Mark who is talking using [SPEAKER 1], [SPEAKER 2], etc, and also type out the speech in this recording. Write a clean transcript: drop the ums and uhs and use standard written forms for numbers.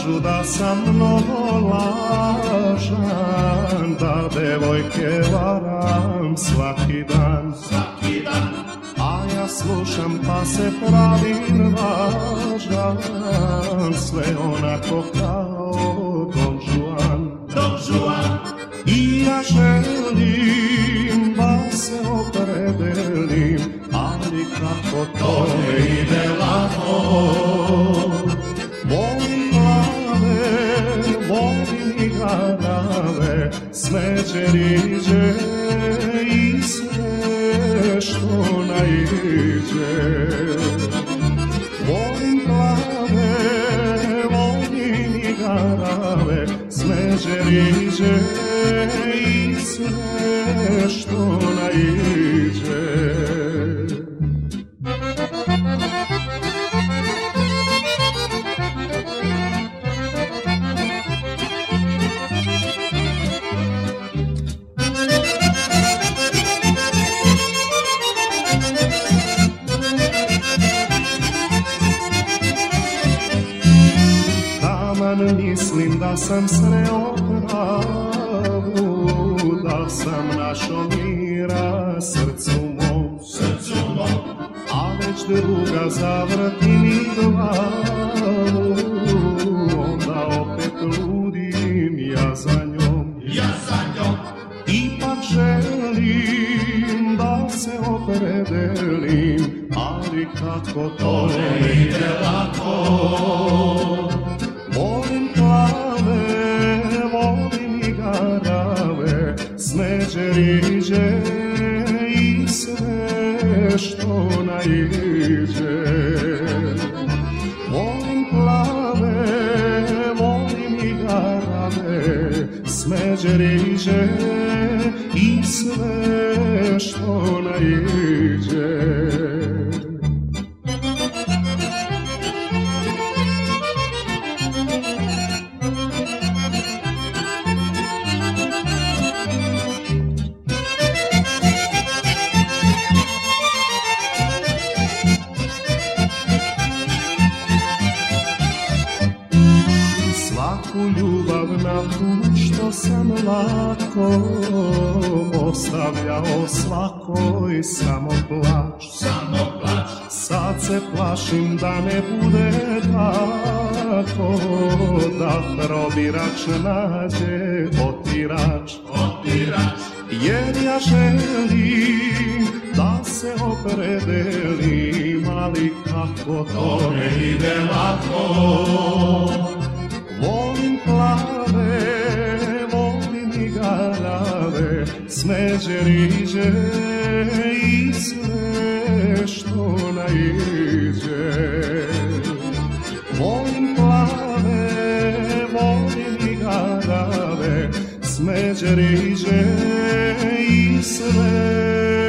[SPEAKER 1] kažu da sam mnogo lažan, da devojke varam svaki dan. A ja slušam pa se pravim važan, sve onako kao Don Juan. I ja želim da se opredelim, ali kako to ne ide lako. Volim plave, volim i garave, smeđe, riđe i sve što naiđe. Volim plave, volim i garave, smeđe, riđe i sve što naiđe. Mislim da sam sreo pravu, da sam našo mira srcu mom, a već druga zavrti mi glavu, onda opet ludim ja za njom. Ipak želim da se opredelim, ali kako to ne ide lako. Volim plave, volim i garave, smeđe, riđe i sve što naiđe. Volim plave, volim i garave, smeđe, riđe i sve što naiđe. Ljubav na put što sam lako ostavljao svakoj samo plač. Sad se plašim da ne bude tako, da probirač nađe otirač. Jer ja želim da se opredelim, ali kako to ne ide lako. Volim plave, volim i garave, smeđe, riđe i sve što naiđe. Volim plave, volim i garave, smeđe, riđe i sve